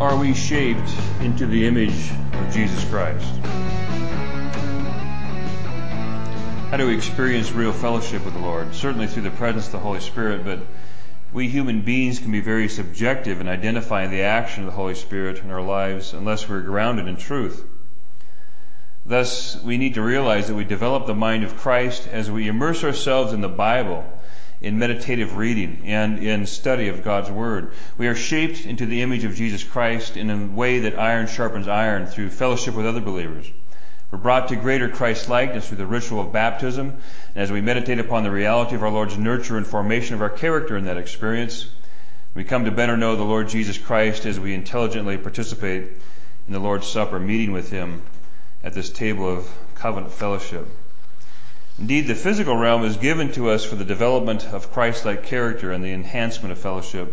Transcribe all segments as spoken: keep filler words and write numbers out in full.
are we shaped into the image of Jesus Christ? How do we experience real fellowship with the Lord? Certainly through the presence of the Holy Spirit, but we human beings can be very subjective in identifying the action of the Holy Spirit in our lives unless we're grounded in truth. Thus, we need to realize that we develop the mind of Christ as we immerse ourselves in the Bible, in meditative reading, and in study of God's Word. We are shaped into the image of Jesus Christ in a way that iron sharpens iron through fellowship with other believers. We're brought to greater Christ-likeness through the ritual of baptism, and as we meditate upon the reality of our Lord's nurture and formation of our character in that experience, we come to better know the Lord Jesus Christ as we intelligently participate in the Lord's Supper, meeting with Him at this table of covenant fellowship. Indeed, the physical realm is given to us for the development of Christ-like character and the enhancement of fellowship.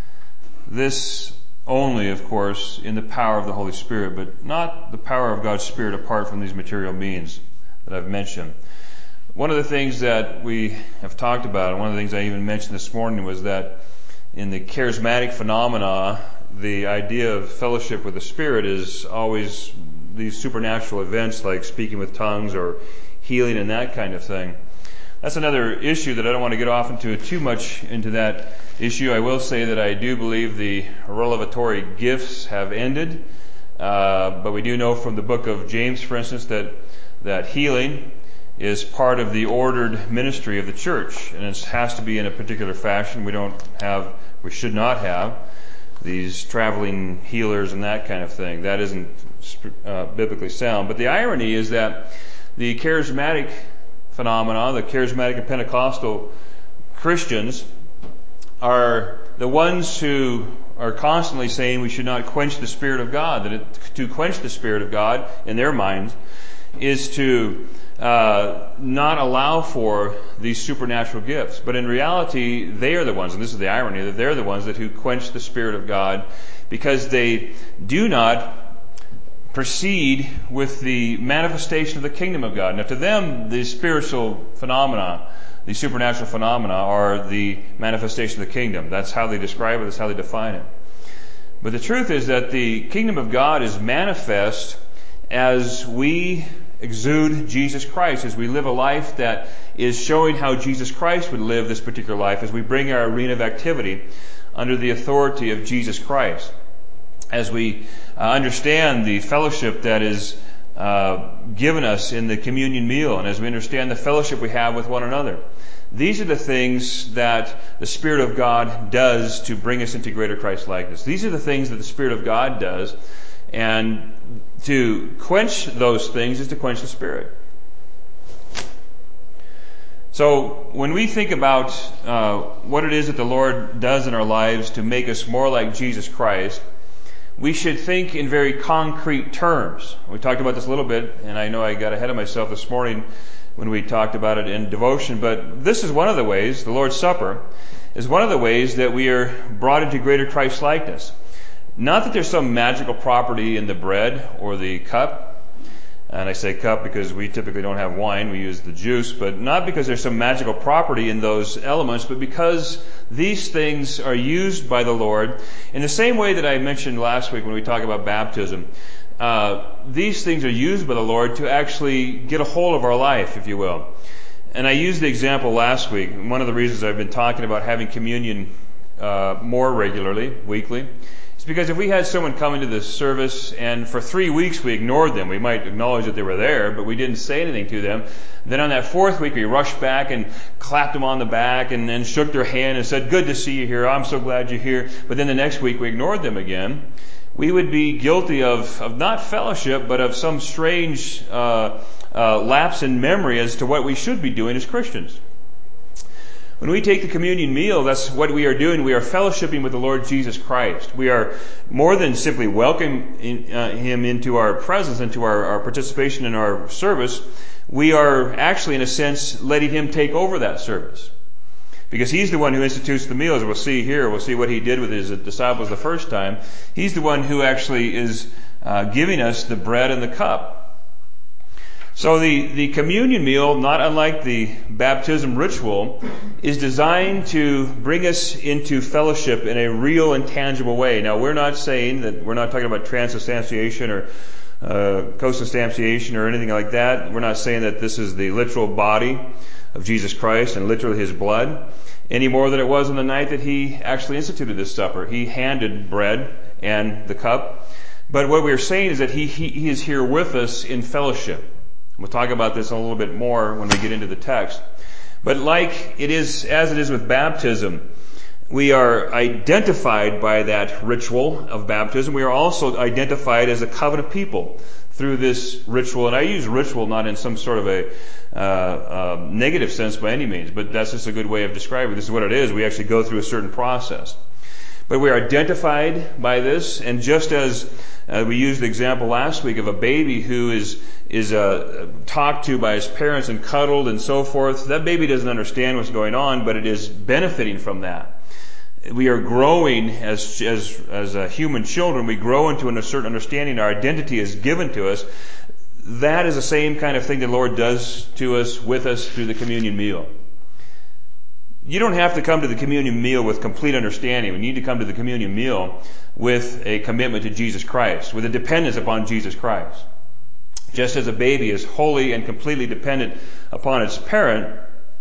This only, of course, in the power of the Holy Spirit, but not the power of God's Spirit apart from these material means that I've mentioned. One of the things that we have talked about, and one of the things I even mentioned this morning, was that in the charismatic phenomena, the idea of fellowship with the Spirit is always these supernatural events like speaking with tongues or healing and that kind of thing. That's another issue that I don't want to get off into too much into that issue. I will say that I do believe the revelatory gifts have ended, uh, but we do know from the book of James, for instance, that that healing is part of the ordered ministry of the church, and it has to be in a particular fashion. We don't have, we should not have these traveling healers and that kind of thing. That isn't uh, biblically sound. But the irony is that the charismatic phenomena, the charismatic and Pentecostal Christians, are the ones who are constantly saying we should not quench the Spirit of God, that it, to quench the Spirit of God in their minds is to uh, not allow for these supernatural gifts. But in reality, they are the ones, and this is the irony, that they're the ones that who quench the Spirit of God because they do not proceed with the manifestation of the kingdom of God. Now to them, the spiritual phenomena, the supernatural phenomena are the manifestation of the kingdom. That's how they describe it, that's how they define it. But the truth is that the kingdom of God is manifest as we exude Jesus Christ, as we live a life that is showing how Jesus Christ would live this particular life, as we bring our arena of activity under the authority of Jesus Christ. As we uh, understand the fellowship that is uh, given us in the communion meal, and as we understand the fellowship we have with one another. These are the things that the Spirit of God does to bring us into greater Christ-likeness. These are the things that the Spirit of God does, and to quench those things is to quench the Spirit. So when we think about uh, what it is that the Lord does in our lives to make us more like Jesus Christ, we should think in very concrete terms. We talked about this a little bit, and I know I got ahead of myself this morning when we talked about it in devotion, but this is one of the ways, the Lord's Supper, is one of the ways that we are brought into greater Christ-likeness. Not that there's some magical property in the bread or the cup, and I say cup because we typically don't have wine, we use the juice, but not because there's some magical property in those elements, but because these things are used by the Lord in the same way that I mentioned last week when we talked about baptism. Uh, these things are used by the Lord to actually get a hold of our life, if you will. And I used the example last week. One of the reasons I've been talking about having communion uh, more regularly, weekly, is because if we had someone come into this service and for three weeks we ignored them, we might acknowledge that they were there, but we didn't say anything to them. Then on that fourth week we rushed back and clapped them on the back and then shook their hand and said, "Good to see you here. I'm so glad you're here." But then the next week we ignored them again. We would be guilty of, of not fellowship, but of some strange uh, uh, lapse in memory as to what we should be doing as Christians. When we take the communion meal, that's what we are doing. We are fellowshipping with the Lord Jesus Christ. We are more than simply welcoming uh, Him into our presence, into our, our participation in our service. We are actually, in a sense, letting Him take over that service. Because He's the one who institutes the meals. We'll see here, we'll see what He did with His disciples the first time. He's the one who actually is uh, giving us the bread and the cup. So the, the communion meal, not unlike the baptism ritual, is designed to bring us into fellowship in a real and tangible way. Now, we're not saying that, we're not talking about transubstantiation or uh, co-substantiation or anything like that. We're not saying that this is the literal body of Jesus Christ and literally his blood, any more than it was on the night that he actually instituted this supper. He handed bread and the cup. But what we're saying is that he, he, he is here with us in fellowship. We'll talk about this a little bit more when we get into the text. But like it is, as it is with baptism, we are identified by that ritual of baptism. We are also identified as a covenant people through this ritual. And I use ritual not in some sort of a uh, uh, negative sense by any means, but that's just a good way of describing it. This is what it is. We actually go through a certain process. But we are identified by this, and just as uh, we used the example last week of a baby who is is uh, talked to by his parents and cuddled and so forth, that baby doesn't understand what's going on, but it is benefiting from that. We are growing as as as uh, human children. We grow into a certain understanding. Our identity is given to us. That is the same kind of thing the Lord does to us, with us, through the communion meal. You don't have to come to the communion meal with complete understanding. We need to come to the communion meal with a commitment to Jesus Christ, with a dependence upon Jesus Christ. Just as a baby is wholly and completely dependent upon its parent,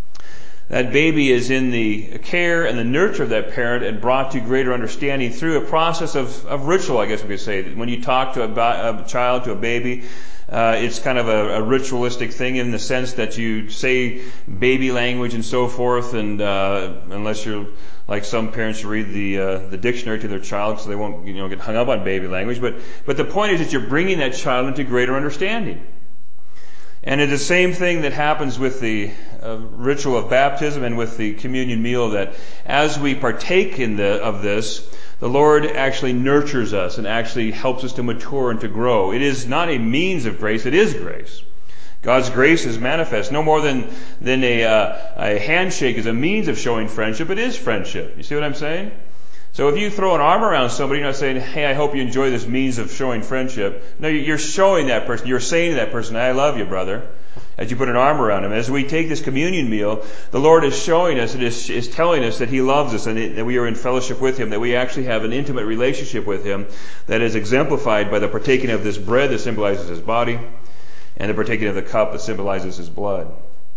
that baby is in the care and the nurture of that parent and brought to greater understanding through a process of, of ritual, I guess we could say. When you talk to a, a child, to a baby, Uh, it's kind of a, a ritualistic thing in the sense that you say baby language and so forth, and uh, unless you're like some parents, you read the uh, the dictionary to their child so they won't you know get hung up on baby language. But but the point is that you're bringing that child into greater understanding. And it's the same thing that happens with the uh, ritual of baptism and with the communion meal, that as we partake in the of this, the Lord actually nurtures us and actually helps us to mature and to grow. It is not a means of grace, it is grace. God's grace is manifest. No more than, than a, uh, a handshake is a means of showing friendship, it is friendship. You see what I'm saying? So if you throw an arm around somebody, you're not saying, hey, I hope you enjoy this means of showing friendship. No, you're showing that person, you're saying to that person, I love you, brother, as you put an arm around him. As we take this communion meal, the Lord is showing us, it is, is telling us that He loves us and it, that we are in fellowship with Him, that we actually have an intimate relationship with Him that is exemplified by the partaking of this bread that symbolizes His body and the partaking of the cup that symbolizes His blood.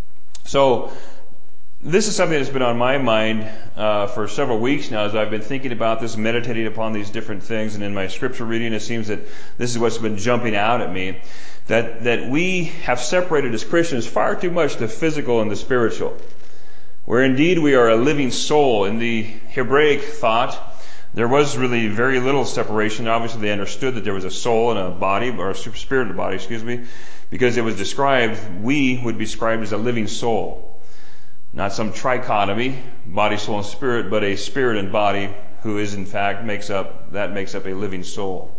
So, this is something that's been on my mind uh, for several weeks now as I've been thinking about this, meditating upon these different things, and in my scripture reading it seems that this is what's been jumping out at me, that that we have separated as Christians far too much the physical and the spiritual, where indeed we are a living soul. In the Hebraic thought, there was really very little separation. Obviously they understood that there was a soul and a body, or a spirit and a body, excuse me, because it was described, we would be described as a living soul. Not some trichotomy, body, soul, and spirit, but a spirit and body who is in fact makes up, that makes up a living soul.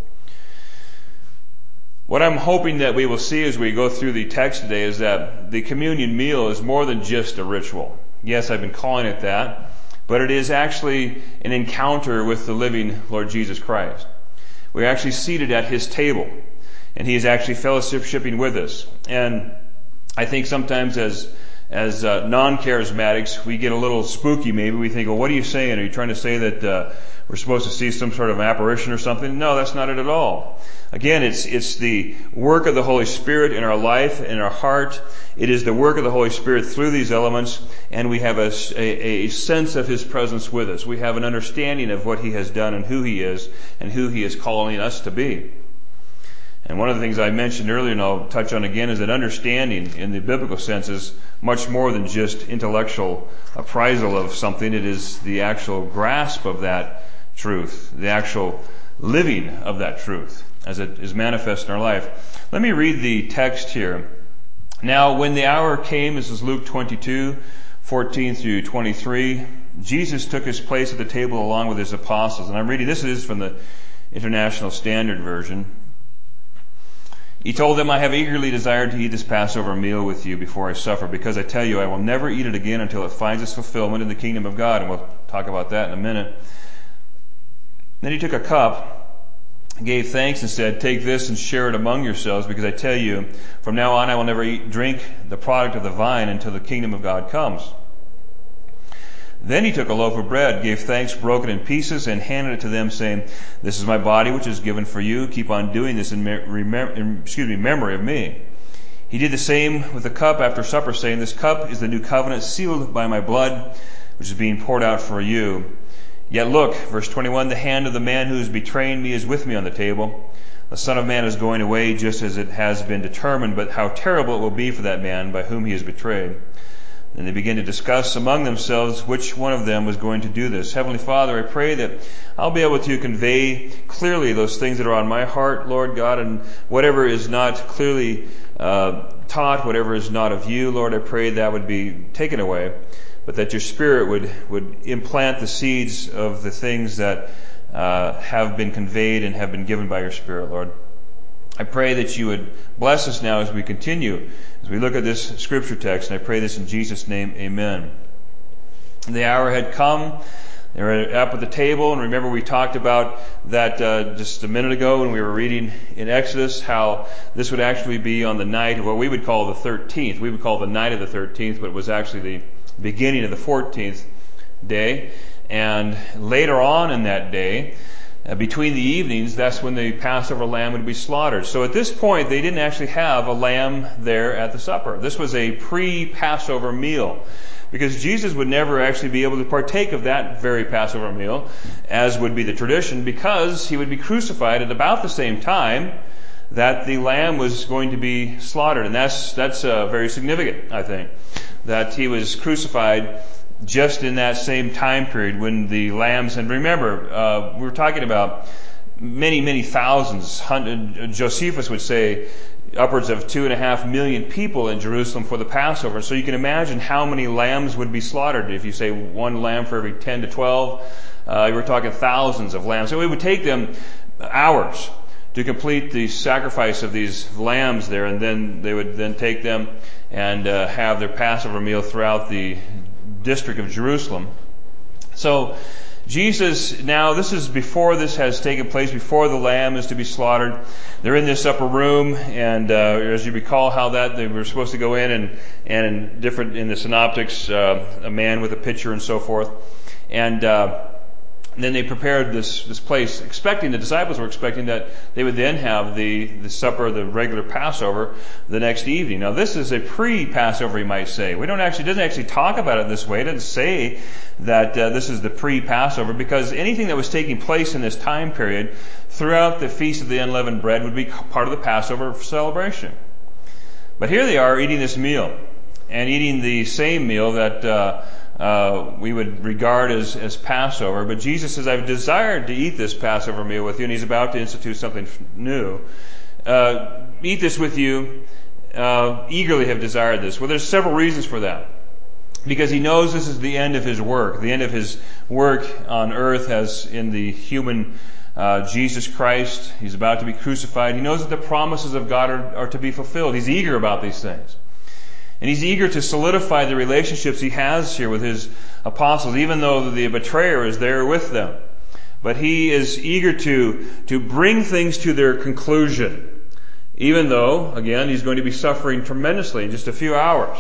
What I'm hoping that we will see as we go through the text today is that the communion meal is more than just a ritual. Yes, I've been calling it that, but it is actually an encounter with the living Lord Jesus Christ. We're actually seated at His table, and He is actually fellowshipping with us. And I think sometimes as As uh, non-charismatics, we get a little spooky maybe. We think, well, what are you saying? Are you trying to say that uh, we're supposed to see some sort of apparition or something? No, that's not it at all. Again, it's it's the work of the Holy Spirit in our life, in our heart. It is the work of the Holy Spirit through these elements, and we have a, a, a sense of His presence with us. We have an understanding of what He has done and who He is and who He is calling us to be. And one of the things I mentioned earlier, and I'll touch on again, is that understanding in the biblical sense is much more than just intellectual appraisal of something. It is the actual grasp of that truth, the actual living of that truth as it is manifest in our life. Let me read the text here. Now, when the hour came, this is Luke twenty-two, fourteen through twenty-three, Jesus took His place at the table along with His apostles. And I'm reading, this is from the International Standard Version. He told them, I have eagerly desired to eat this Passover meal with you before I suffer, because I tell you, I will never eat it again until it finds its fulfillment in the kingdom of God. And we'll talk about that in a minute. Then He took a cup, gave thanks and said, "Take this and share it among yourselves, because I tell you, from now on I will never eat, drink the product of the vine until the kingdom of God comes." Then he took a loaf of bread, gave thanks, broke it in pieces, and handed it to them, saying, "This is my body, which is given for you. Keep on doing this in, remem- in excuse me, memory of me." He did the same with the cup after supper, saying, "This cup is the new covenant, sealed by my blood, which is being poured out for you. Yet look," verse twenty-one, "the hand of the man who is betraying me is with me on the table. The Son of Man is going away just as it has been determined, but how terrible it will be for that man by whom he is betrayed." Then they began to discuss among themselves which one of them was going to do this. Heavenly Father, I pray that I'll be able to convey clearly those things that are on my heart, Lord God, and whatever is not clearly uh, taught, whatever is not of you, Lord, I pray that would be taken away, but that your Spirit would, would implant the seeds of the things that uh, have been conveyed and have been given by your Spirit, Lord. I pray that you would bless us now as we continue, as we look at this scripture text, and I pray this in Jesus' name, amen. The hour had come. They were up at the table, and remember we talked about that uh, just a minute ago when we were reading in Exodus, how this would actually be on the night of what we would call the thirteenth. We would call the night of the thirteenth, but it was actually the beginning of the fourteenth day. And later on in that day, uh, between the evenings, that's when the Passover lamb would be slaughtered. So at this point, they didn't actually have a lamb there at the supper. This was a pre-Passover meal, because Jesus would never actually be able to partake of that very Passover meal, as would be the tradition, because he would be crucified at about the same time that the lamb was going to be slaughtered. And that's that's uh, very significant, I think, that he was crucified just in that same time period when the lambs, and remember, uh, we were talking about many, many thousands, hundred, Josephus would say upwards of two and a half million people in Jerusalem for the Passover. So you can imagine how many lambs would be slaughtered. If you say one lamb for every ten to twelve, uh, we're talking thousands of lambs. So it would take them hours to complete the sacrifice of these lambs there, and then they would then take them and uh, have their Passover meal throughout the district of Jerusalem. So Jesus, now this is before this has taken place, before the lamb is to be slaughtered. They're in this upper room, and uh, as you recall how that they were supposed to go in, and and in different in the synoptics, uh, a man with a pitcher and so forth, and uh, then they prepared this this place, expecting the disciples were expecting that they would then have the the supper, the regular Passover, the next evening. Now this is a pre-Passover, you might say. We don't actually it doesn't actually talk about it this way. It doesn't say that uh, this is the pre-Passover, because anything that was taking place in this time period throughout the Feast of the Unleavened Bread would be part of the Passover celebration. But here they are eating this meal, and eating the same meal that uh, uh, we would regard as, as Passover. But Jesus says, "I've desired to eat this Passover meal with you," and he's about to institute something new. Uh, eat this with you, uh, eagerly have desired this. Well, there's several reasons for that. Because he knows this is the end of his work. The end of his work on earth as in the human uh, Jesus Christ. He's about to be crucified. He knows that the promises of God are, are to be fulfilled. He's eager about these things. And he's eager to solidify the relationships he has here with his apostles, even though the betrayer is there with them. But he is eager to, to bring things to their conclusion, even though, again, he's going to be suffering tremendously in just a few hours.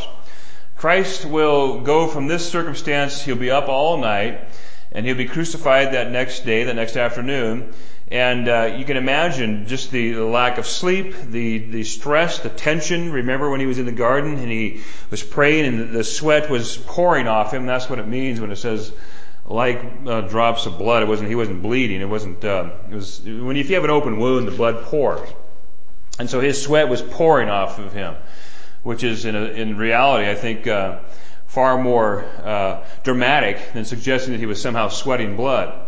Christ will go from this circumstance, he'll be up all night, and he'll be crucified that next day, that next afternoon. And uh, you can imagine just the, the lack of sleep, the, the stress, the tension. Remember when he was in the garden and he was praying and the sweat was pouring off him? That's what it means when it says like uh, drops of blood. It wasn't, he wasn't bleeding. It wasn't, uh, it was, when you, if you have an open wound, the blood pours. And so his sweat was pouring off of him, which is in, a, in reality, I think, uh, far more uh, dramatic than suggesting that he was somehow sweating blood.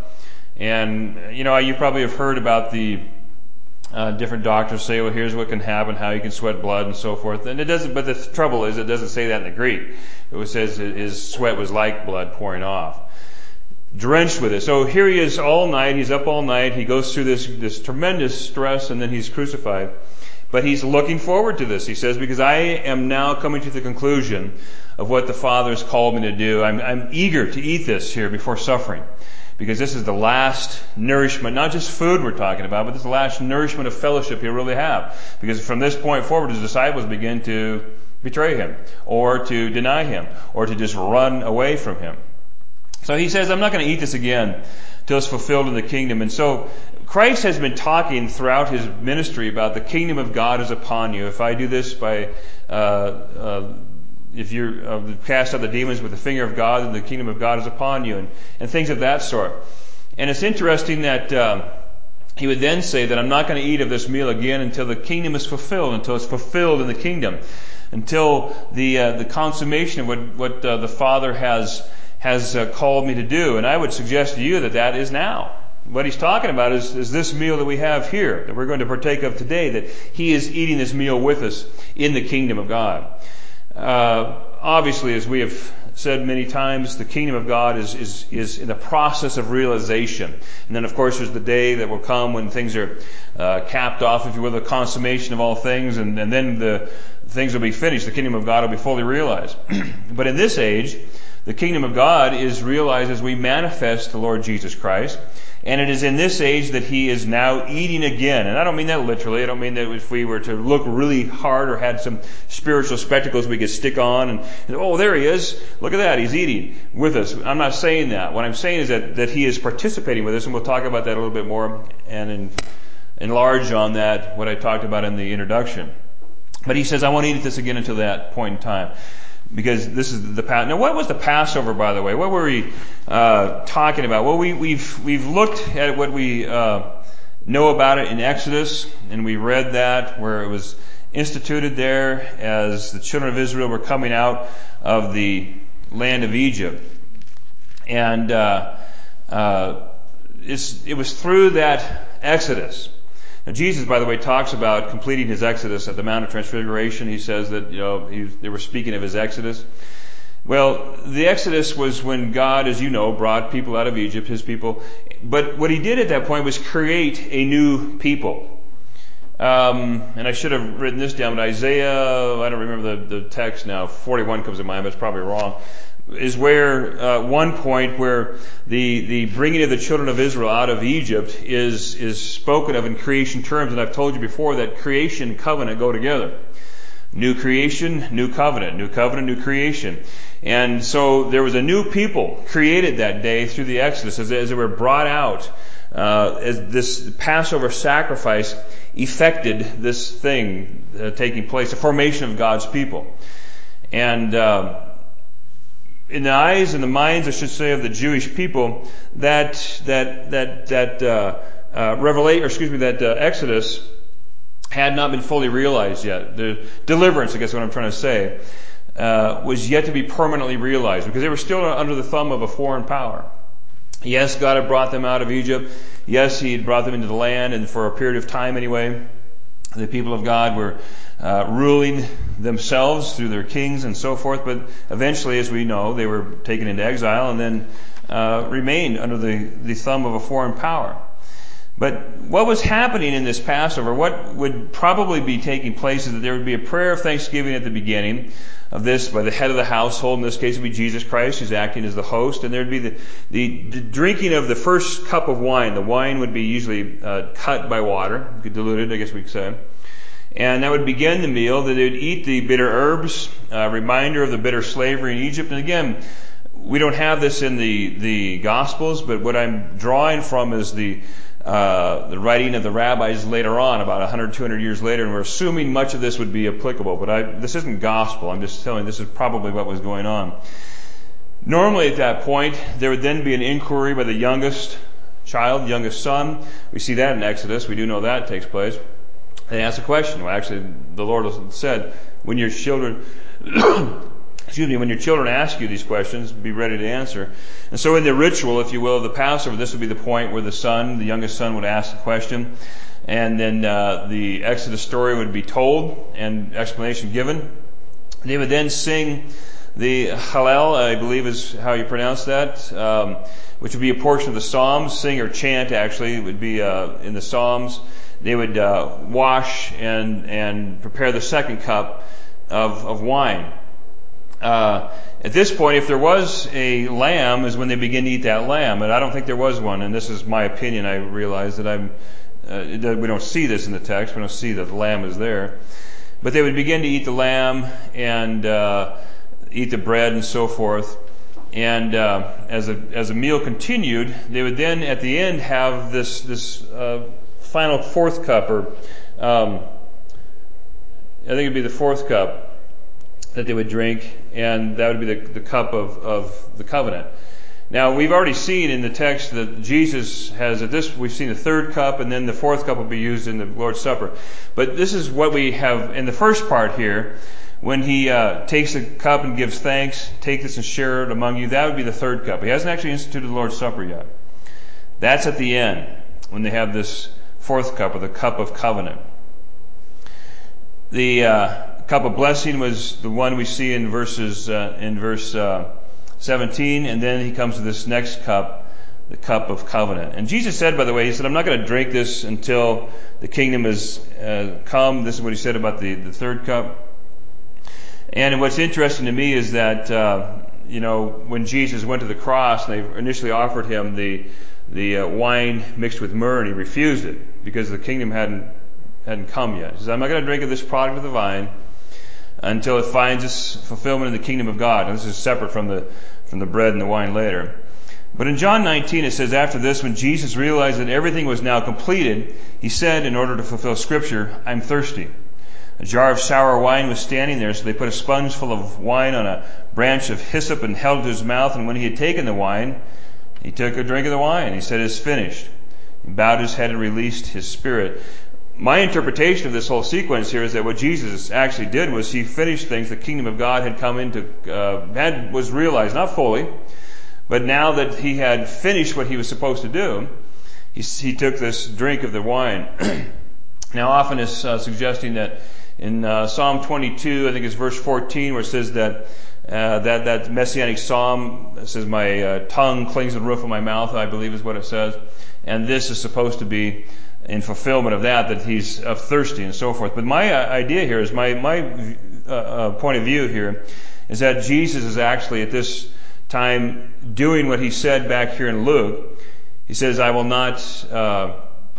And, you know, you probably have heard about the uh, different doctors say, well, here's what can happen, how you can sweat blood and so forth. And it doesn't, but the trouble is it doesn't say that in the Greek. It says his sweat was like blood pouring off, drenched with it. So here he is all night, he's up all night, he goes through this, this tremendous stress, and then he's crucified. But he's looking forward to this, he says, because I am now coming to the conclusion of what the Father has called me to do. I'm, I'm eager to eat this here before suffering, because this is the last nourishment, not just food we're talking about, but this is the last nourishment of fellowship he'll really have. Because from this point forward, his disciples begin to betray him, or to deny him, or to just run away from him. So he says, I'm not going to eat this again till it's fulfilled in the kingdom. And so Christ has been talking throughout his ministry about the kingdom of God is upon you. If I do this by, uh, uh, if you uh, cast out the demons with the finger of God, then the kingdom of God is upon you, and, and things of that sort. And it's interesting that um, he would then say that I'm not going to eat of this meal again until the kingdom is fulfilled, until it's fulfilled in the kingdom, until the uh, the consummation of what, what uh, the Father has has uh, called me to do. And I would suggest to you that that is now. What he's talking about is, is this meal that we have here, that we're going to partake of today, that he is eating this meal with us in the kingdom of God. Uh, obviously, as we have said many times, the kingdom of God is, is, is in the process of realization. And then, of course, there's the day that will come when things are uh, capped off, if you will, the consummation of all things, and, and then the things will be finished. The kingdom of God will be fully realized. But in this age, the kingdom of God is realized as we manifest the Lord Jesus Christ. And it is in this age that he is now eating again. And I don't mean that literally. I don't mean that if we were to look really hard or had some spiritual spectacles we could stick on and, and oh, there he is. Look at that. He's eating with us. I'm not saying that. What I'm saying is that, that he is participating with us, and we'll talk about that a little bit more and in, enlarge on that, what I talked about in the introduction. But he says, I won't eat this again until that point in time. Because this is the Passover. Now, what was the Passover, by the way? What were we uh, talking about? Well, we, we've we've looked at what we uh, know about it in Exodus, and we read that where it was instituted there as the children of Israel were coming out of the land of Egypt, and uh, uh, it's, it was through that Exodus. Now, Jesus, by the way, talks about completing his exodus at the Mount of Transfiguration. He says that, you know, he, they were speaking of his exodus. Well, the exodus was when God, as you know, brought people out of Egypt, his people. But what he did at that point was create a new people. Um, and I should have written this down, but Isaiah, I don't remember the, the text now, forty-one comes to mind, but it's probably wrong, is where uh, one point where the the bringing of the children of Israel out of Egypt is is spoken of in creation terms. And I've told you before that creation and covenant go together. New creation, new covenant, new covenant, new creation. And so there was a new people created that day through the Exodus as, as they were brought out, uh, as this Passover sacrifice effected this thing uh, taking place, the formation of God's people. And uh, in the eyes and the minds, I should say, of the Jewish people, that that that that uh, uh, revelation, or excuse me, that uh, Exodus had not been fully realized yet. The deliverance, I guess, what I'm trying to say, uh, was yet to be permanently realized because they were still under the thumb of a foreign power. Yes, God had brought them out of Egypt. Yes, He had brought them into the land, and for a period of time, anyway, the people of God were uh, ruling themselves through their kings and so forth. But eventually, as we know, they were taken into exile and then uh, remained under the, the thumb of a foreign power. But what was happening in this Passover, what would probably be taking place is that there would be a prayer of thanksgiving at the beginning of this by the head of the household. In this case, it would be Jesus Christ, who's acting as the host. And there would be the, the, the drinking of the first cup of wine. The wine would be usually uh, cut by water, diluted, I guess we could say. And that would begin the meal. That they would eat the bitter herbs, a reminder of the bitter slavery in Egypt. And again, we don't have this in the, the Gospels, but what I'm drawing from is the Uh, the writing of the rabbis later on, about one hundred, two hundred years later, and we're assuming much of this would be applicable. But I, this isn't gospel. I'm just telling you this is probably what was going on. Normally at that point, there would then be an inquiry by the youngest child, youngest son. We see that in Exodus. We do know that takes place. They ask a question. Well, actually, the Lord said, when your children... Excuse me, when your children ask you these questions, be ready to answer. And so in the ritual, if you will, of the Passover, this would be the point where the son, the youngest son, would ask the question. And then uh, the Exodus story would be told and explanation given. They would then sing the Hallel, I believe is how you pronounce that, um, which would be a portion of the Psalms. Sing or chant, actually, it would be uh, in the Psalms. They would uh, wash and, and prepare the second cup of, of wine. Uh, At this point, if there was a lamb, is when they begin to eat that lamb. And I don't think there was one. And this is my opinion. I realize that I'm uh, that we don't see this in the text. We don't see that the lamb is there. But they would begin to eat the lamb and uh, eat the bread and so forth. And uh, as a as a meal continued, they would then at the end have this this uh, final fourth cup, or um, I think it'd be the fourth cup that they would drink, and that would be the, the cup of, of the covenant. Now, we've already seen in the text that Jesus has, at this, we've seen the third cup, and then the fourth cup will be used in the Lord's Supper. But this is what we have in the first part here. When he uh, takes the cup and gives thanks, take this and share it among you, that would be the third cup. He hasn't actually instituted the Lord's Supper yet. That's at the end, when they have this fourth cup, or the cup of covenant. The uh, cup of blessing was the one we see in verses uh, in verse uh, seventeen, and then he comes to this next cup, the cup of covenant. And Jesus said, by the way, he said, I'm not going to drink this until the kingdom has uh, come. This is what he said about the, the third cup. And what's interesting to me is that uh, you know, when Jesus went to the cross, and they initially offered him the the uh, wine mixed with myrrh, and he refused it because the kingdom hadn't hadn't come yet. He says, I'm not going to drink of this product of the vine until it finds its fulfillment in the kingdom of God. And this is separate from the from the bread and the wine later. But in John nineteen it says, after this, when Jesus realized that everything was now completed, he said, in order to fulfill Scripture, I'm thirsty. A jar of sour wine was standing there, so they put a sponge full of wine on a branch of hyssop and held it to his mouth. And when he had taken the wine, he took a drink of the wine. He said, it's finished. He bowed his head and released his spirit. My interpretation of this whole sequence here is that what Jesus actually did was he finished things. The kingdom of God had come into, uh, had, was realized, not fully, but now that he had finished what he was supposed to do, he, he took this drink of the wine. Now, often it's uh, suggesting that in uh, Psalm twenty-two, I think it's verse fourteen, where it says that uh, that that messianic psalm, it says, my uh, tongue clings to the roof of my mouth, I believe is what it says. And this is supposed to be in fulfillment of that, that he's uh, thirsty and so forth. But my uh, idea here is, my my uh, uh, point of view here is that Jesus is actually at this time doing what he said back here in Luke. He says, I will not uh,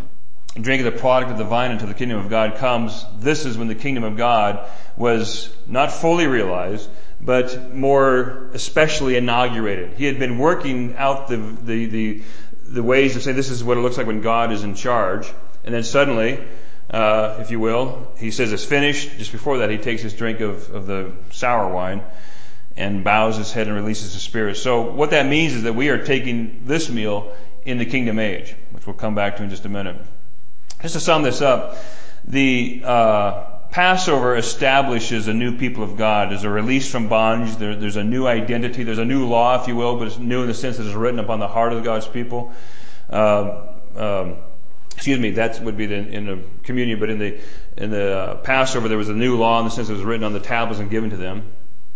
drink of the product of the vine until the kingdom of God comes. This is when the kingdom of God was not fully realized, but more especially inaugurated. He had been working out the the the the ways to say this is what it looks like when God is in charge. And then suddenly, uh, if you will, he says it's finished. Just before that, he takes his drink of, of the sour wine and bows his head and releases his spirit. So what that means is that we are taking this meal in the kingdom age, which we'll come back to in just a minute. Just to sum this up, the uh, Passover establishes a new people of God. There's a release from bondage. There, there's a new identity. There's a new law, if you will, but it's new in the sense that it's written upon the heart of God's people. Uh, um, excuse me, that would be the, in the communion, but in the in the uh, Passover there was a new law in the sense that it was written on the tablets and given to them.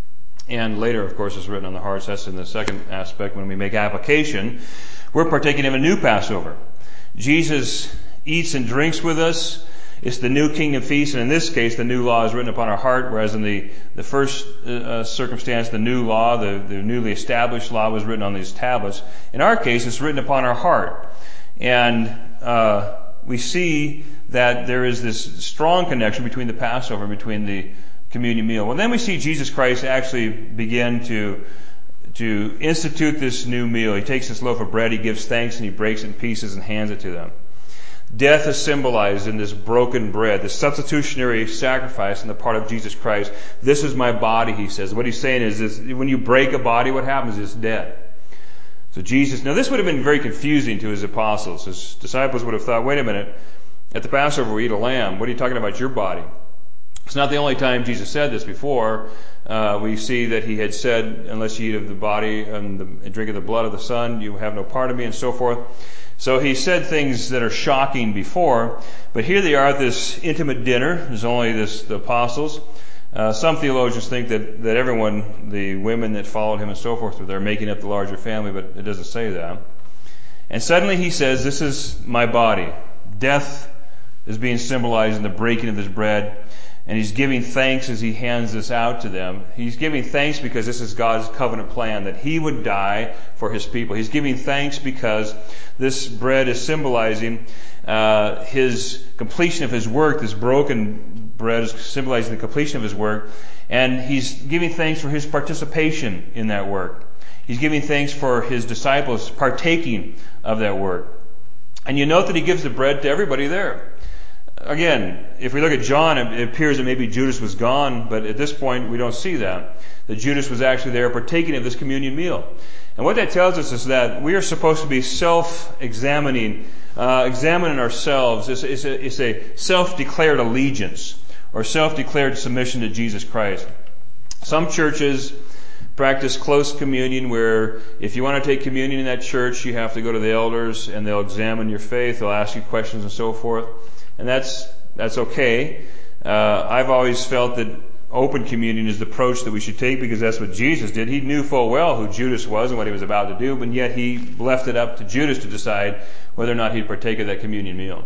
And later, of course, it's written on the hearts. That's in the second aspect. When we make application, we're partaking of a new Passover. Jesus eats and drinks with us. It's the new kingdom feast, and in this case, the new law is written upon our heart, whereas in the, the first uh, circumstance, the new law, the, the newly established law was written on these tablets. In our case, it's written upon our heart. And uh, we see that there is this strong connection between the Passover and between the communion meal. Well, then we see Jesus Christ actually begin to to institute this new meal. He takes this loaf of bread, he gives thanks, and he breaks it in pieces and hands it to them. Death is symbolized in this broken bread, the substitutionary sacrifice on the part of Jesus Christ. This is my body, he says. What he's saying is this: when you break a body, what happens is dead. So Jesus, now this would have been very confusing to his apostles. His disciples would have thought, wait a minute, at the Passover we eat a lamb. What are you talking about, your body? It's not the only time Jesus said this before. Uh, we see that he had said, unless you eat of the body and, the, and drink of the blood of the Son, you have no part of me, and so forth. So he said things that are shocking before, but here they are at this intimate dinner. There's only this, the apostles. Uh, some theologians think that, that everyone, the women that followed him and so forth, were there making up the larger family, but it doesn't say that. And suddenly he says, this is my body. Death is being symbolized in the breaking of this bread. And he's giving thanks as he hands this out to them. He's giving thanks because this is God's covenant plan, that he would die for his people. He's giving thanks because this bread is symbolizing uh, his completion of his work. This broken bread is symbolizing the completion of his work. And he's giving thanks for his participation in that work. He's giving thanks for his disciples partaking of that work. And you note that he gives the bread to everybody there. Again, if we look at John, it appears that maybe Judas was gone, but at this point we don't see that. That Judas was actually there partaking of this communion meal. And what that tells us is that we are supposed to be self-examining, uh, examining ourselves. It's, it's, a, it's a self-declared allegiance or self-declared submission to Jesus Christ. Some churches practice close communion where if you want to take communion in that church, you have to go to the elders and they'll examine your faith, they'll ask you questions and so forth. And that's that's okay. Uh, I've always felt that open communion is the approach that we should take because that's what Jesus did. He knew full well who Judas was and what he was about to do, but yet he left it up to Judas to decide whether or not he'd partake of that communion meal.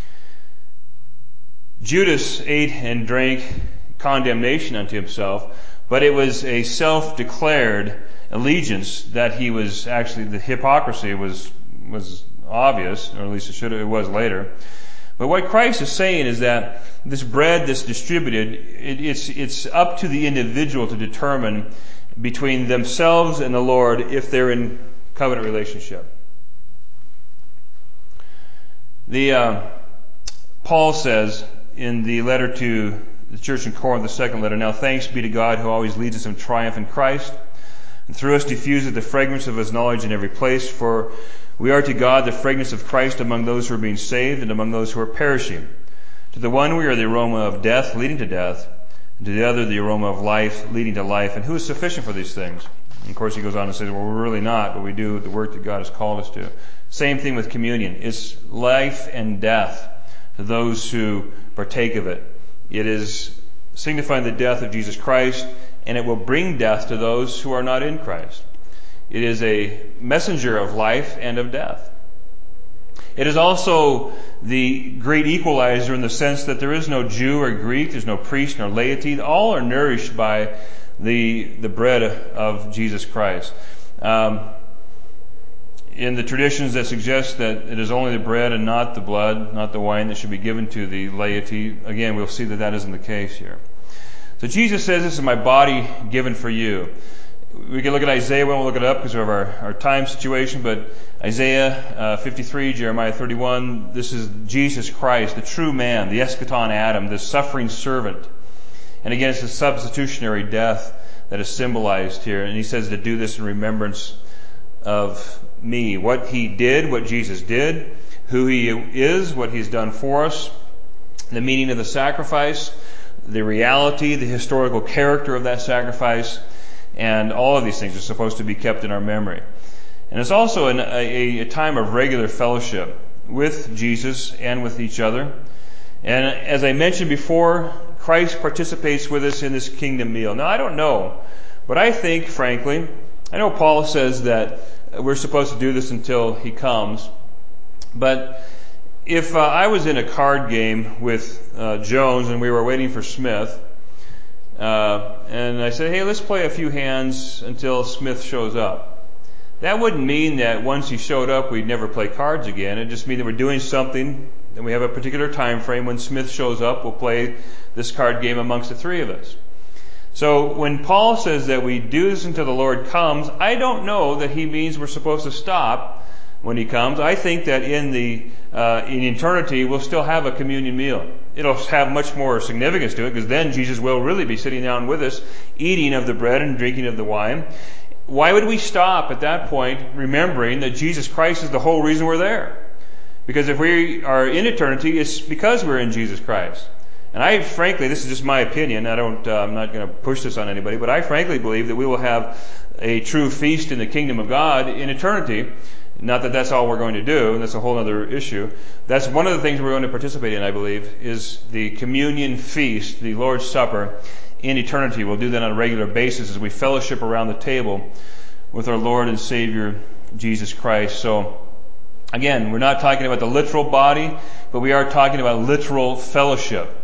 Judas ate and drank condemnation unto himself, but it was a self-declared allegiance that he was actually, the hypocrisy was was obvious, or at least it should it was later. But what Christ is saying is that this bread that's distributed, it, it's, it's up to the individual to determine between themselves and the Lord if they're in covenant relationship. The uh, Paul says in the letter to the church in Corinth, the second letter, "Now thanks be to God who always leads us in triumph in Christ, and through us diffuses the fragrance of his knowledge in every place. For we are to God the fragrance of Christ among those who are being saved and among those who are perishing. To the one we are the aroma of death leading to death, and to the other the aroma of life leading to life. And who is sufficient for these things?" And of course he goes on and says, well, we're really not, but we do the work that God has called us to. Same thing with communion. It's life and death to those who partake of it. It is signifying the death of Jesus Christ, and it will bring death to those who are not in Christ. It is a messenger of life and of death. It is also the great equalizer in the sense that there is no Jew or Greek, there's no priest nor laity. All are nourished by the the bread of Jesus Christ. Um, in the traditions that suggest that it is only the bread and not the blood, not the wine that should be given to the laity, again, we'll see that that isn't the case here. So Jesus says, "This is my body given for you." We can look at Isaiah, we won't look it up because of our, our time situation, but Isaiah uh, fifty-three, Jeremiah thirty-one, this is Jesus Christ, the true man, the eschaton Adam, the suffering servant. And again, it's a substitutionary death that is symbolized here. And he says to do this in remembrance of me. What he did, what Jesus did, who he is, what he's done for us, the meaning of the sacrifice, the reality, the historical character of that sacrifice, and all of these things are supposed to be kept in our memory. And it's also an, a, a time of regular fellowship with Jesus and with each other. And as I mentioned before, Christ participates with us in this kingdom meal. Now, I don't know, but I think, frankly, I know Paul says that we're supposed to do this until he comes. But if uh, I was in a card game with uh, Jones and we were waiting for Smith, Uh, and I said, hey, let's play a few hands until Smith shows up. That wouldn't mean that once he showed up, we'd never play cards again. It just means that we're doing something, and we have a particular time frame. When Smith shows up, we'll play this card game amongst the three of us. So when Paul says that we do this until the Lord comes, I don't know that he means we're supposed to stop when he comes. I think that in the uh, in eternity, we'll still have a communion meal. It'll have much more significance to it because then Jesus will really be sitting down with us, eating of the bread and drinking of the wine. Why would we stop at that point remembering that Jesus Christ is the whole reason we're there? Because if we are in eternity, it's because we're in Jesus Christ. And I frankly, this is just my opinion, I don't, uh, I'm not going to push this on anybody, but I frankly believe that we will have a true feast in the kingdom of God in eternity. Not that that's all we're going to do, and that's a whole other issue. That's one of the things we're going to participate in, I believe, is the communion feast, the Lord's Supper, in eternity. We'll do that on a regular basis as we fellowship around the table with our Lord and Savior, Jesus Christ. So, again, we're not talking about the literal body, but we are talking about literal fellowship.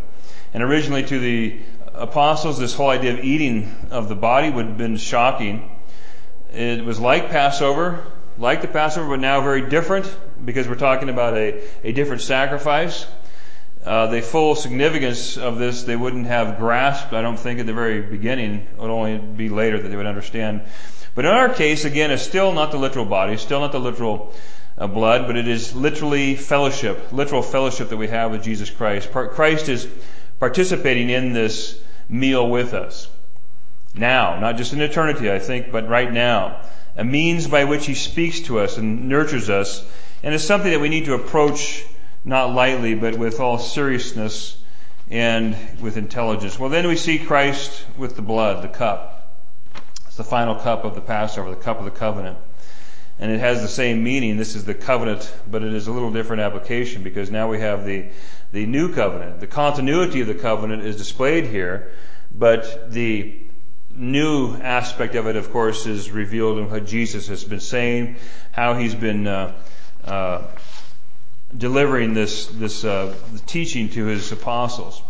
And originally to the apostles, this whole idea of eating of the body would have been shocking. It was like Passover, like the Passover, but now very different because we're talking about a, a different sacrifice. Uh, the full significance of this they wouldn't have grasped, I don't think, at the very beginning. It would only be later that they would understand. But in our case, again, it's still not the literal body, still not the literal uh, blood, but it is literally fellowship, literal fellowship that we have with Jesus Christ. Christ is participating in this meal with us. Now, not just in eternity, I think, but right now. A means by which He speaks to us and nurtures us. And it's something that we need to approach not lightly, but with all seriousness and with intelligence. Well, then we see Christ with the blood, the cup. It's the final cup of the Passover, the cup of the covenant. And it has the same meaning. This is the covenant, but it is a little different application because now we have the, the new covenant. The continuity of the covenant is displayed here, but the new aspect of it, of course, is revealed in what Jesus has been saying, how He's been uh, uh, delivering this this uh, teaching to His apostles.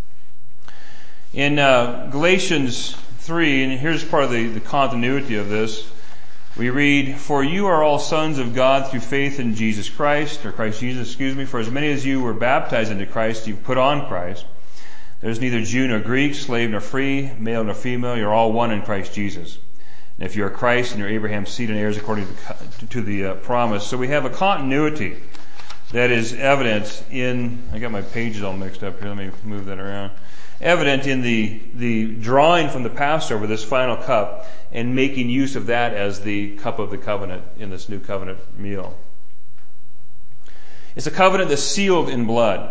In uh, Galatians three, and here's part of the, the continuity of this, we read, "For you are all sons of God through faith in Jesus Christ," or Christ Jesus, excuse me, "for as many as you were baptized into Christ, you've put on Christ. There's neither Jew nor Greek, slave nor free, male nor female, you're all one in Christ Jesus. And if you're Christ, and you're Abraham's seed and heirs according to, to the uh, promise." So we have a continuity that is evident in, I got my pages all mixed up here, let me move that around. Evident in the, the drawing from the Passover, this final cup, and making use of that as the cup of the covenant in this new covenant meal. It's a covenant that's sealed in blood.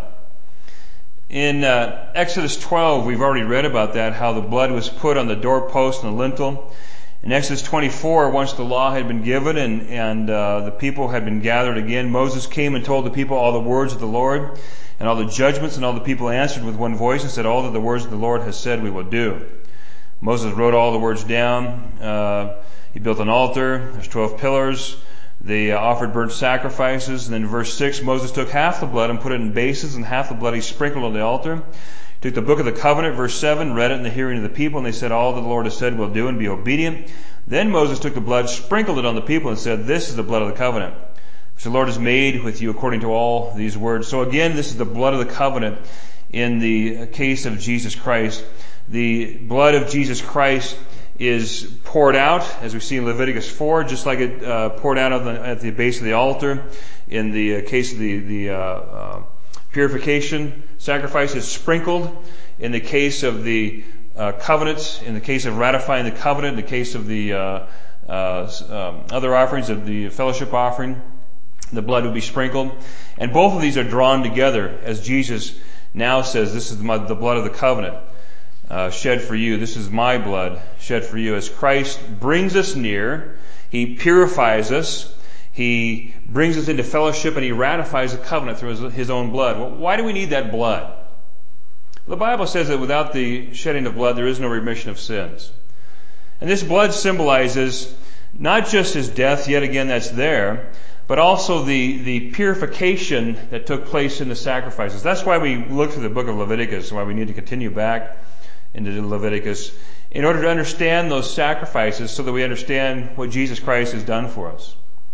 In uh, Exodus twelve, we've already read about that, how the blood was put on the doorpost and the lintel. In Exodus twenty-four, once the law had been given and, and uh, the people had been gathered again, Moses came and told the people all the words of the Lord and all the judgments, and all the people answered with one voice and said, "All that the words of the Lord has said we will do." Moses wrote all the words down. Uh, he built an altar. There's twelve pillars. They uh, offered burnt sacrifices. And then in verse six, Moses took half the blood and put it in basins, and half the blood he sprinkled on the altar. Took the book of the covenant, verse seven, read it in the hearing of the people, and they said, "All that the Lord has said we'll do," and be obedient. Then Moses took the blood, sprinkled it on the people, and said, "This is the blood of the covenant, which the Lord has made with you according to all these words." So again, this is the blood of the covenant in the case of Jesus Christ. The blood of Jesus Christ is poured out, as we see in Leviticus four, just like it uh, poured out at the, at the base of the altar. In the uh, case of the, the uh, uh, purification sacrifice, is sprinkled. In the case of the uh, covenants, in the case of ratifying the covenant, in the case of the uh, uh, um, other offerings, of the fellowship offering, the blood would be sprinkled. And both of these are drawn together, as Jesus now says, "This is my, the blood of the covenant, uh, shed for you. This is my blood shed for you." As Christ brings us near, He purifies us, He brings us into fellowship, and He ratifies the covenant through His, his own blood. Well, why do we need that blood? The Bible says that without the shedding of blood, there is no remission of sins. And this blood symbolizes not just His death, yet again that's there, but also the, the purification that took place in the sacrifices. That's why we look through the book of Leviticus, why we need to continue back into Leviticus, in order to understand those sacrifices so that we understand what Jesus Christ has done for us.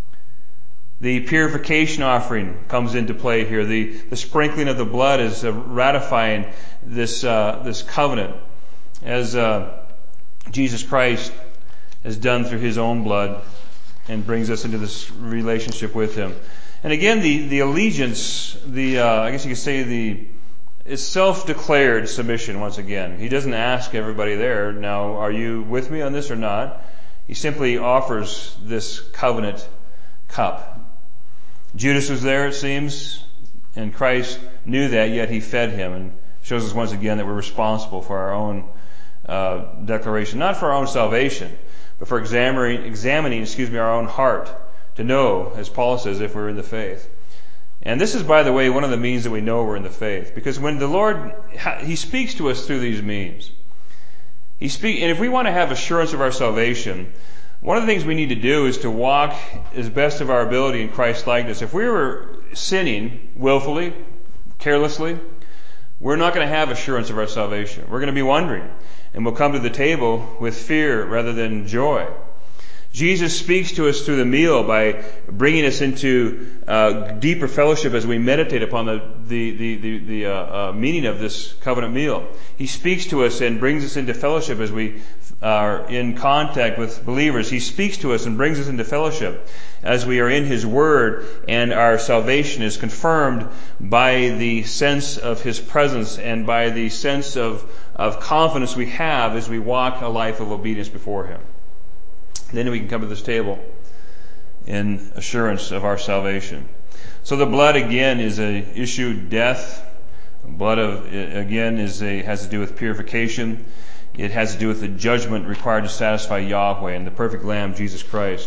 The purification offering comes into play here. The, the sprinkling of the blood is uh, ratifying this uh, this covenant, as uh, Jesus Christ has done through His own blood, and brings us into this relationship with Him. And again, the, the allegiance, the uh, I guess you could say the is self-declared submission once again. He doesn't ask everybody there, "Now, are you with me on this or not?" He simply offers this covenant cup. Judas was there, it seems, and Christ knew that, yet He fed him, and shows us once again that we're responsible for our own uh, declaration, not for our own salvation, but for examining, examining, excuse me, our own heart to know, as Paul says, if we're in the faith. And this is, by the way, one of the means that we know we're in the faith, because when the Lord, He speaks to us through these means. He speak, and if we want to have assurance of our salvation, one of the things we need to do is to walk as best of our ability in Christ's likeness. If we were sinning willfully, carelessly, we're not going to have assurance of our salvation. We're going to be wondering, and we'll come to the table with fear rather than joy. Jesus speaks to us through the meal by bringing us into uh, deeper fellowship as we meditate upon the the the the, the uh, uh, meaning of this covenant meal. He speaks to us and brings us into fellowship as we are in contact with believers. He speaks to us and brings us into fellowship as we are in His Word, and our salvation is confirmed by the sense of His presence and by the sense of of confidence we have as we walk a life of obedience before Him. Then we can come to this table in assurance of our salvation. So the blood again is a issue of death. Blood of again is a has to do with purification. It has to do with the judgment required to satisfy Yahweh, and the perfect Lamb, Jesus Christ,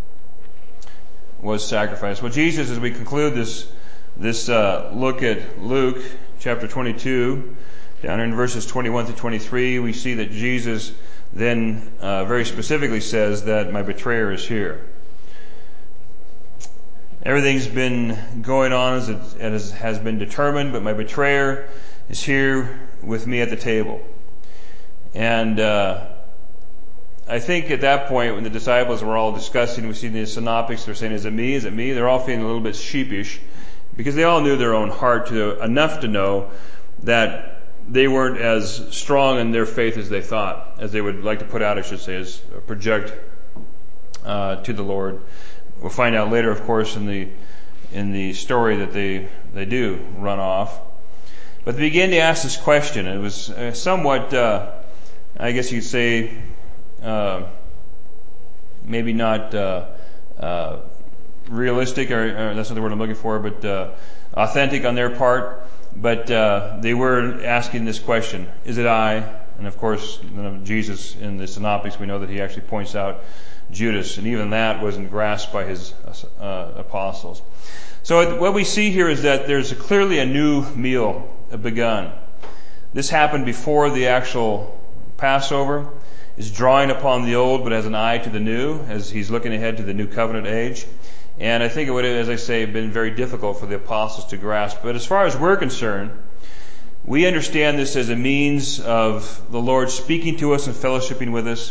was sacrificed. Well, Jesus, as we conclude this this uh, look at Luke chapter twenty-two, down in verses twenty-one to twenty-three, we see that Jesus then uh, very specifically says that my betrayer is here. Everything's been going on as it as has been determined, but my betrayer is here with me at the table. And uh, I think at that point, when the disciples were all discussing, we see the synoptics, they're saying, is it me? Is it me? They're all feeling a little bit sheepish because they all knew their own heart to enough to know that they weren't as strong in their faith as they thought, as they would like to put out, I should say, as project uh, to the Lord. We'll find out later, of course, in the in the story that they they do run off. But they began to ask this question. It was uh, somewhat, uh, I guess you'd say, uh, maybe not uh, uh, realistic, or, or that's not the word I'm looking for, but uh, authentic on their part. But uh, they were asking this question, is it I? And of course, you know, Jesus in the synoptics, we know that he actually points out Judas, and even that wasn't grasped by his uh, apostles. So what we see here is that there's clearly a new meal begun. This happened before the actual Passover. It's drawing upon the old, but has an eye to the new, as he's looking ahead to the new covenant age. And I think it would have, as I say, been very difficult for the apostles to grasp. But as far as we're concerned, we understand this as a means of the Lord speaking to us and fellowshipping with us.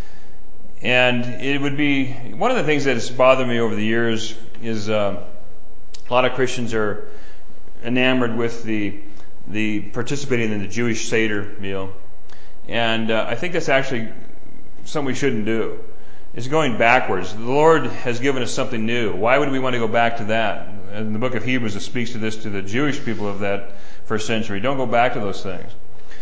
And it would be, one of the things that has bothered me over the years is uh, a lot of Christians are enamored with the the participating in the Jewish Seder meal. And uh, I think that's actually something we shouldn't do. It's going backwards. The Lord has given us something new. Why would we want to go back to that? In the book of Hebrews, it speaks to this to the Jewish people of that first century. Don't go back to those things.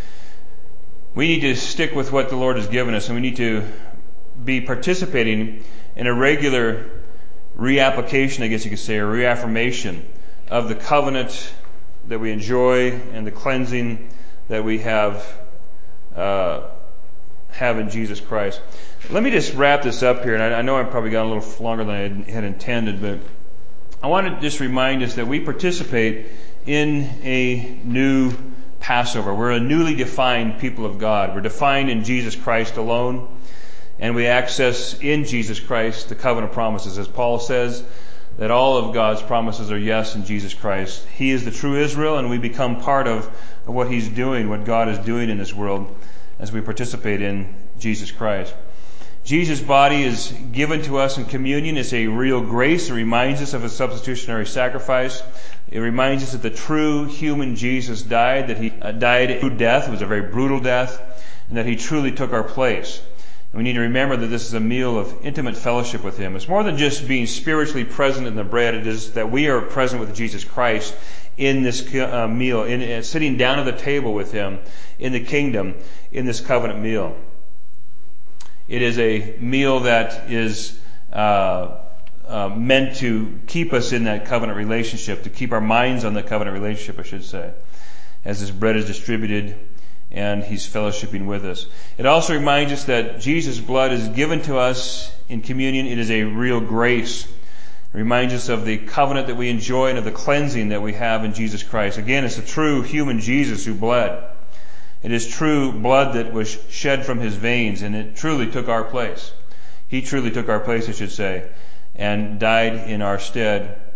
We need to stick with what the Lord has given us, and we need to be participating in a regular reapplication, I guess you could say, or reaffirmation of the covenant that we enjoy and the cleansing that we have uh, have in Jesus Christ. Let me just wrap this up here, and I, I know I've probably gone a little longer than I had intended, but I want to just remind us that we participate in a new Passover. We're a newly defined people of God. We're defined in Jesus Christ alone, and we access in Jesus Christ the covenant promises. As Paul says, that all of God's promises are yes in Jesus Christ. He is the true Israel, and we become part of, of what He's doing, what God is doing in this world as we participate in Jesus Christ. Jesus' body is given to us in communion. It's a real grace. It reminds us of a substitutionary sacrifice. It reminds us that the true human Jesus died, that He died through death. It was a very brutal death, and that He truly took our place. And we need to remember that this is a meal of intimate fellowship with Him. It's more than just being spiritually present in the bread. It is that we are present with Jesus Christ in this uh, meal, in uh, sitting down at the table with Him in the kingdom in this covenant meal. It is a meal that is uh, uh, meant to keep us in that covenant relationship, to keep our minds on that covenant relationship, I should say, as this bread is distributed and He's fellowshipping with us. It also reminds us that Jesus' blood is given to us in communion. It is a real grace. It reminds us of the covenant that we enjoy and of the cleansing that we have in Jesus Christ. Again, it's a true human Jesus who bled. It is true blood that was shed from His veins, and it truly took our place. He truly took our place, I should say, and died in our stead.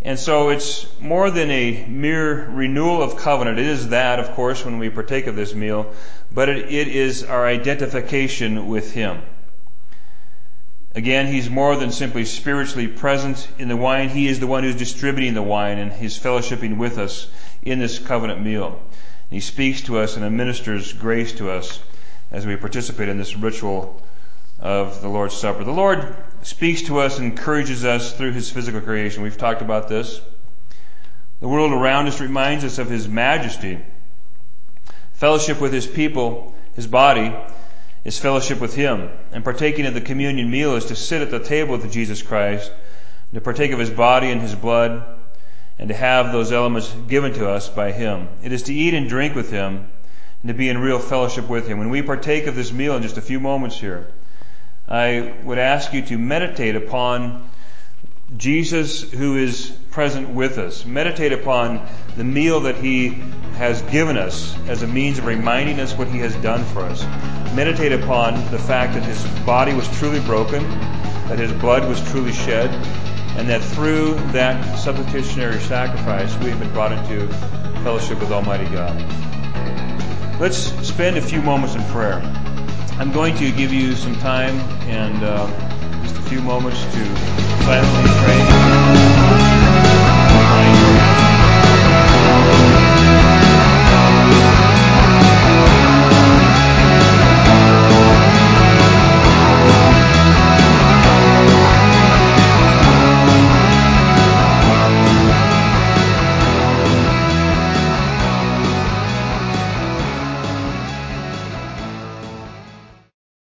And so it's more than a mere renewal of covenant. It is that, of course, when we partake of this meal, but it, it is our identification with Him. Again, He's more than simply spiritually present in the wine. He is the one who's distributing the wine, and He's fellowshipping with us in this covenant meal. He speaks to us and administers grace to us as we participate in this ritual of the Lord's Supper. The Lord speaks to us and encourages us through His physical creation. We've talked about this. The world around us reminds us of His majesty. Fellowship with His people, His body, is fellowship with Him. And partaking of the communion meal is to sit at the table with Jesus Christ, to partake of His body and His blood, and to have those elements given to us by Him. It is to eat and drink with Him, and to be in real fellowship with Him. When we partake of this meal in just a few moments here, I would ask you to meditate upon Jesus who is present with us. Meditate upon the meal that He has given us as a means of reminding us what He has done for us. Meditate upon the fact that His body was truly broken, that His blood was truly shed, and that through that substitutionary sacrifice we have been brought into fellowship with Almighty God. Let's spend a few moments in prayer. I'm going to give you some time and uh, just a few moments to silently pray.